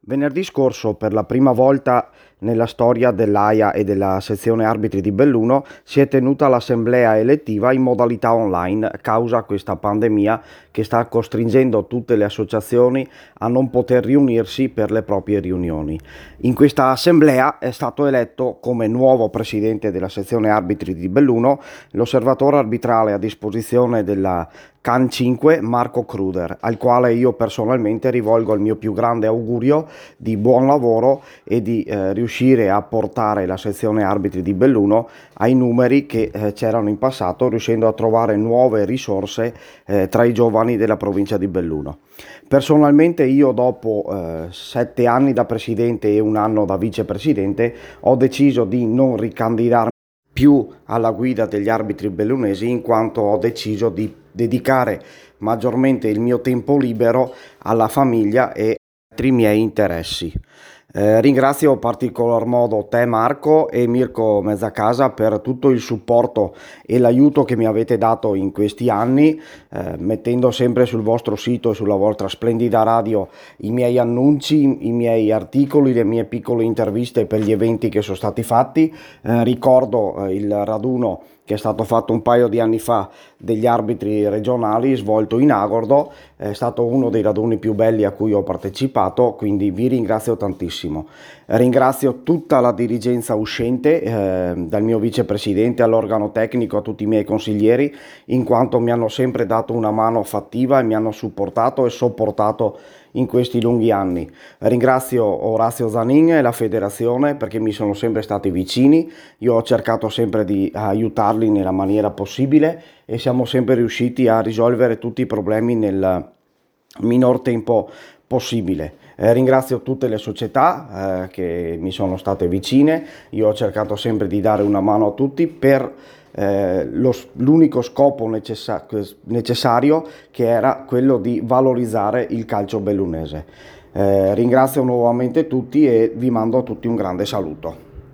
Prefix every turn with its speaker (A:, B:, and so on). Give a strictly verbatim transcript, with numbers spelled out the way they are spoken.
A: Venerdì scorso, per la prima volta nella storia dell'A I A e della sezione arbitri di Belluno, si è tenuta l'assemblea elettiva in modalità online causa questa pandemia che sta costringendo tutte le associazioni a non poter riunirsi per le proprie riunioni. In questa assemblea è stato eletto come nuovo presidente della sezione arbitri di Belluno l'osservatore arbitrale a disposizione della CAN cinque Marco Kruder, al quale io personalmente rivolgo il mio più grande augurio di buon lavoro e di eh, riuscire a portare la sezione arbitri di Belluno ai numeri che eh, c'erano in passato, riuscendo a trovare nuove risorse eh, tra i giovani della provincia di Belluno. Personalmente io, dopo eh, sette anni da presidente e un anno da vicepresidente, ho deciso di non ricandidarmi più alla guida degli arbitri bellunesi, in quanto ho deciso di dedicare maggiormente il mio tempo libero alla famiglia e altri miei interessi. Eh, ringrazio in particolar modo te Marco e Mirko Mezzacasa per tutto il supporto e l'aiuto che mi avete dato in questi anni, eh, mettendo sempre sul vostro sito e sulla vostra splendida radio i miei annunci, i miei articoli, le mie piccole interviste per gli eventi che sono stati fatti. Eh, ricordo eh, il raduno che è stato fatto un paio di anni fa degli arbitri regionali svolto in Agordo, è stato uno dei raduni più belli a cui ho partecipato, quindi vi ringrazio tantissimo. Ringrazio tutta la dirigenza uscente, eh, dal mio vicepresidente all'organo tecnico, a tutti i miei consiglieri, in quanto mi hanno sempre dato una mano fattiva e mi hanno supportato e sopportato in questi lunghi anni. Ringrazio Orazio Zanin e la federazione perché mi sono sempre stati vicini, io ho cercato sempre di aiutarli nella maniera possibile e siamo sempre riusciti a risolvere tutti i problemi nel minor tempo possibile. Eh, ringrazio tutte le società eh, che mi sono state vicine, io ho cercato sempre di dare una mano a tutti per Eh, lo, l'unico scopo necessa- necessario, che era quello di valorizzare il calcio bellunese. Eh, ringrazio nuovamente tutti e vi mando a tutti un grande saluto.